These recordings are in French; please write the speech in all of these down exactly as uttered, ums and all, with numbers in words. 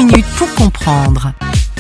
minutes pour comprendre.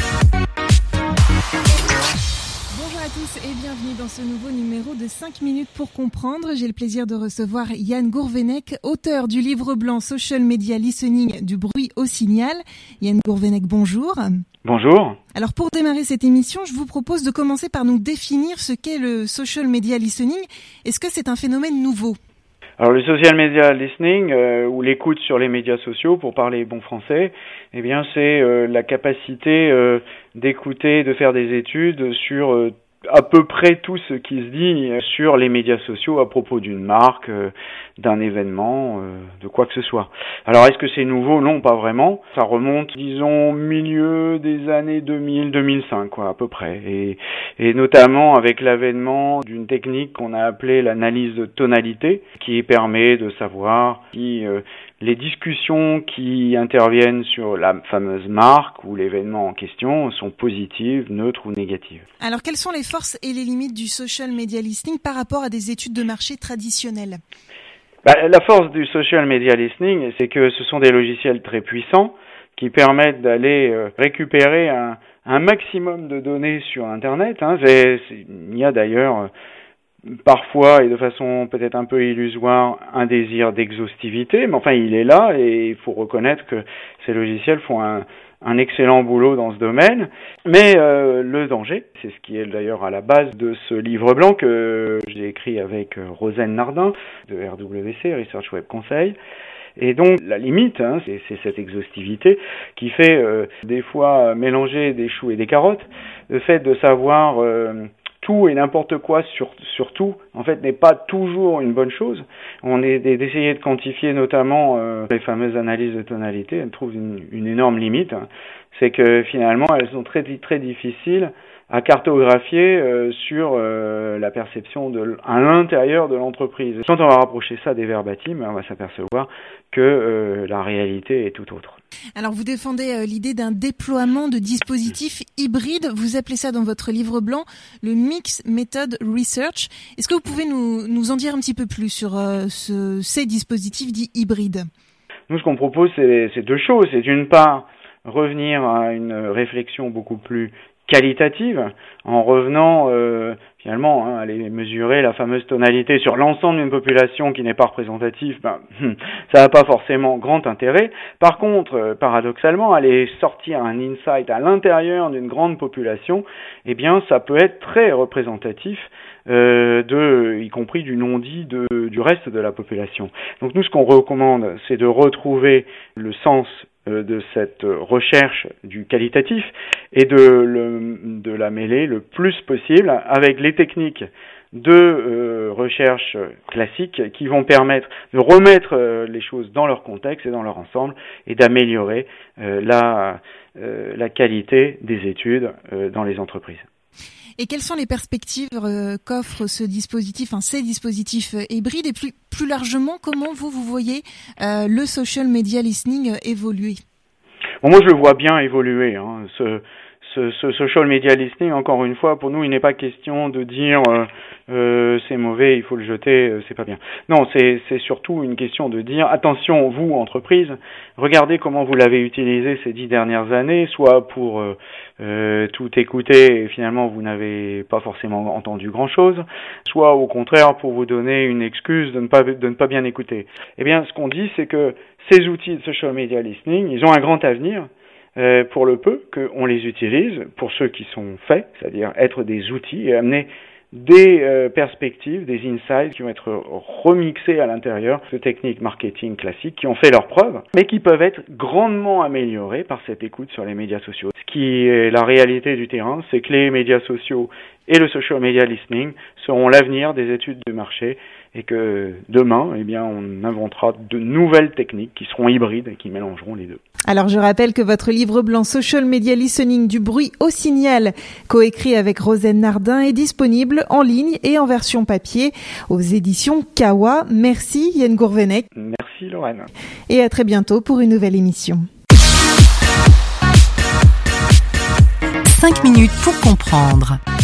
Bonjour à tous et bienvenue dans ce nouveau numéro de cinq minutes pour comprendre. J'ai le plaisir de recevoir Yann Gourvenec, auteur du livre blanc Social Media Listening du bruit au signal. Yann Gourvenec, bonjour. Bonjour. Alors pour démarrer cette émission, je vous propose de commencer par nous définir ce qu'est le social media listening. Est-ce que c'est un phénomène nouveau ? Alors le social media listening, euh, ou l'écoute sur les médias sociaux, pour parler bon français, eh bien c'est euh, la capacité euh, d'écouter, de faire des études sur euh, à peu près tout ce qui se dit sur les médias sociaux à propos d'une marque, euh, d'un événement, euh, de quoi que ce soit. Alors est-ce que c'est nouveau ? Non, pas vraiment. Ça remonte, disons, milieu des années deux mille, deux mille cinq, quoi, à peu près. Et, et notamment avec l'avènement d'une technique qu'on a appelée l'analyse de tonalité, qui permet de savoir si euh, les discussions qui interviennent sur la fameuse marque ou l'événement en question sont positives, neutres ou négatives. Alors quelles sont les forces et les limites du social media listening par rapport à des études de marché traditionnelles ? Bah, la force du social media listening, c'est que ce sont des logiciels très puissants qui permettent d'aller euh, récupérer un, un maximum de données sur Internet. Hein. C'est, c'est, il y a d'ailleurs euh, parfois, et de façon peut-être un peu illusoire, un désir d'exhaustivité, mais enfin il est là et il faut reconnaître que ces logiciels font un, un excellent boulot dans ce domaine. Mais euh, le danger, c'est ce qui est d'ailleurs à la base de ce livre blanc que j'ai écrit avec euh, Rosen Nardin de R W C, Research Web Conseil. Et donc la limite, hein, c'est, c'est cette exhaustivité qui fait euh, des fois mélanger des choux et des carottes. Le fait de savoir euh, tout et n'importe quoi sur, sur tout, en fait, n'est pas toujours une bonne chose. On est d'essayer de quantifier notamment euh, les fameuses analyses de tonalité. Elles trouvent une, une énorme limite. Hein. C'est que finalement, elles sont très très difficiles à cartographier euh, sur euh, la perception de, à l'intérieur de l'entreprise. Quand on va rapprocher ça des verbatims, on va s'apercevoir que euh, la réalité est tout autre. Alors vous défendez euh, l'idée d'un déploiement de dispositifs hybrides. Vous appelez ça dans votre livre blanc le Mixed Method Research. Est-ce que vous pouvez nous, nous en dire un petit peu plus sur euh, ce, ces dispositifs dits hybrides ? Nous, ce qu'on propose, c'est, c'est deux choses. C'est d'une part revenir à une réflexion beaucoup plus qualitative, en revenant euh, finalement hein, à aller mesurer la fameuse tonalité sur l'ensemble d'une population qui n'est pas représentative, ben, ça n'a pas forcément grand intérêt. Par contre, euh, paradoxalement, aller sortir un insight à l'intérieur d'une grande population, eh bien, ça peut être très représentatif, euh, de, y compris du non-dit de, du reste de la population. Donc nous, ce qu'on recommande, c'est de retrouver le sens de cette recherche du qualitatif et de, le, de la mêler le plus possible avec les techniques de euh, recherche classiques qui vont permettre de remettre euh, les choses dans leur contexte et dans leur ensemble et d'améliorer euh, la, euh, la qualité des études euh, dans les entreprises. Et quelles sont les perspectives euh, qu'offre ce dispositif, enfin, ces dispositifs euh, hybrides et plus, plus largement, comment vous, vous voyez euh, le social media listening euh, évoluer ? Bon, moi, je le vois bien évoluer. Hein. Ce, ce, ce social media listening, encore une fois, pour nous, il n'est pas question de dire euh, euh, c'est mauvais, il faut le jeter, euh, c'est pas bien. Non, c'est, c'est surtout une question de dire attention, vous, entreprise, regardez comment vous l'avez utilisé ces dix dernières années, soit pour euh, euh, tout écouter et finalement vous n'avez pas forcément entendu grand-chose, soit au contraire pour vous donner une excuse de ne pas de ne pas bien écouter. Eh bien, ce qu'on dit, c'est que ces outils de social media listening, ils ont un grand avenir. Euh, pour le peu qu'on les utilise, pour ceux qui sont faits, c'est-à-dire être des outils et amener des euh, perspectives, des insights qui vont être remixés à l'intérieur de techniques marketing classiques qui ont fait leurs preuves, mais qui peuvent être grandement améliorées par cette écoute sur les médias sociaux. Ce qui est la réalité du terrain, c'est que les médias sociaux et le social media listening seront l'avenir des études de marché et que demain, eh bien, on inventera de nouvelles techniques qui seront hybrides et qui mélangeront les deux. Alors, je rappelle que votre livre blanc Social Media Listening du bruit au signal, coécrit avec Rosen Nardin, est disponible en ligne et en version papier aux éditions Kawa. Merci Yann Gourvenec. Merci Lorraine. Et à très bientôt pour une nouvelle émission. cinq minutes pour comprendre.